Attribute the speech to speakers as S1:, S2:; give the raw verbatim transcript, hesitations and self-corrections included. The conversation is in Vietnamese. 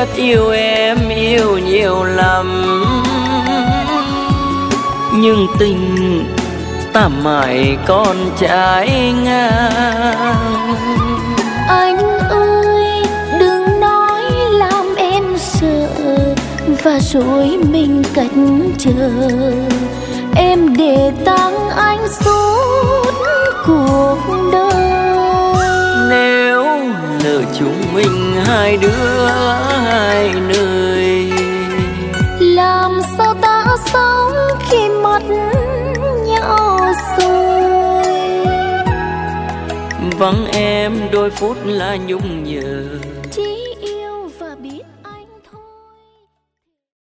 S1: rất yêu em, yêu nhiều lắm, nhưng tình ta mãi còn trái ngang.
S2: Anh ơi đừng nói làm em sợ, và rồi mình cách chờ. Em để tặng anh suốt cuộc đời.
S1: Nếu lỡ chúng mình hai đứa hai nơi,
S2: làm sao ta sống khi mất nhau rồi.
S1: vắng em đôi phút là nhung nhớ,